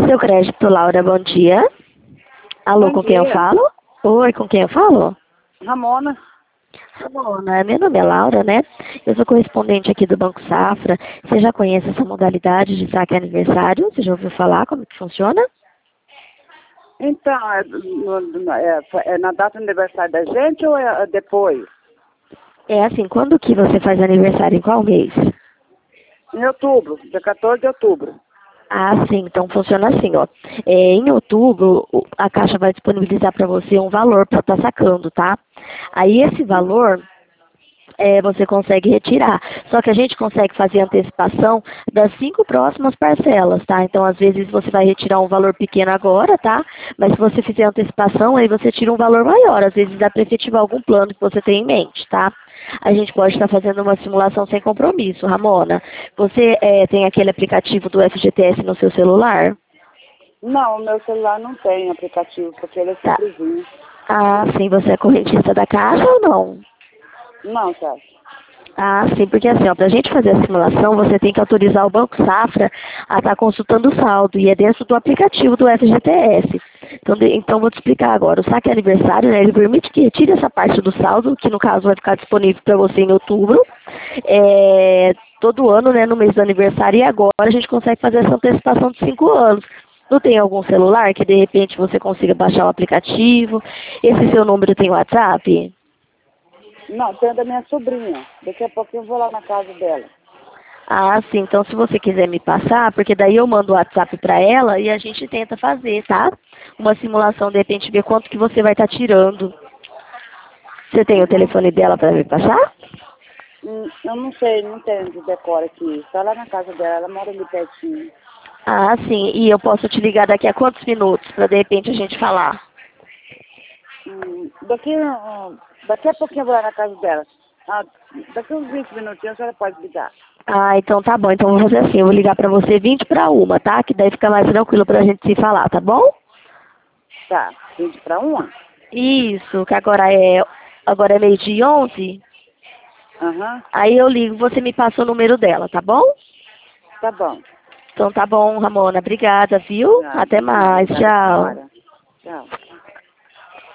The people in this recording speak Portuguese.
Seu crédito, Laura, bom dia. Alô, Bom com quem eu dia. falo? Oi, com quem eu falo? Ramona. Ramona, meu nome é Laura, né? Eu sou correspondente aqui do Banco Safra. Você já conhece essa modalidade de saque aniversário? Você já ouviu falar como que funciona? Então, é na data do aniversário da gente ou é depois? É assim, quando que você faz aniversário? Em qual mês? Em outubro, dia 14 de outubro. Ah, sim, então funciona assim, ó. Em outubro, a Caixa vai disponibilizar para você um valor para estar sacando, tá? Aí esse valor você consegue retirar. Só que a gente consegue fazer antecipação das 5 próximas parcelas, tá? Então, às vezes, você vai retirar um valor pequeno agora, tá? Mas se você fizer antecipação, aí você tira um valor maior. Às vezes dá para efetivar algum plano que você tem em mente, tá? A gente pode estar fazendo uma simulação sem compromisso, Ramona. Você tem aquele aplicativo do FGTS no seu celular? Não, o meu celular não tem aplicativo, porque ele é Tá. simplesinho. Ah, sim, você é correntista da Caixa ou não? Não, tá. Ah, sim, porque assim, ó, pra gente fazer a simulação, você tem que autorizar o Banco Safra a estar consultando o saldo, e é dentro do aplicativo do FGTS. Então vou te explicar agora. O saque aniversário, né, ele permite que retire essa parte do saldo, que no caso vai ficar disponível para você em outubro, todo ano, né, no mês do aniversário, e agora a gente consegue fazer essa antecipação de 5 anos. Não tem algum celular que de repente você consiga baixar o aplicativo? Esse seu número tem WhatsApp? Não, tem da minha sobrinha. Daqui a pouco eu vou lá na casa dela. Ah, sim. Então, se você quiser me passar, porque daí eu mando o WhatsApp para ela e a gente tenta fazer, tá? Uma simulação, de repente, ver quanto que você vai estar tirando. Você tem o Uhum. telefone dela para me passar? Eu não sei, não tenho de decor aqui. Está lá na casa dela, ela mora ali pertinho. Ah, sim. E eu posso te ligar daqui a quantos minutos para de repente a gente falar? Daqui a pouquinho eu vou lá na casa dela. Ah, daqui uns 20 minutinhos a senhora pode ligar. Ah, então tá bom. Então eu vou fazer assim, eu vou ligar para você 20 para uma, tá? Que daí fica mais tranquilo pra gente se falar, tá bom? Tá, 20 para 1? Isso, que agora é meio-dia e 11. Aham, Aí eu ligo, você me passa o número dela, tá bom? tá bom. Então tá bom, Ramona. Obrigada, viu? Nada, Até mais. obrigada a Tchau. senhora. Tchau.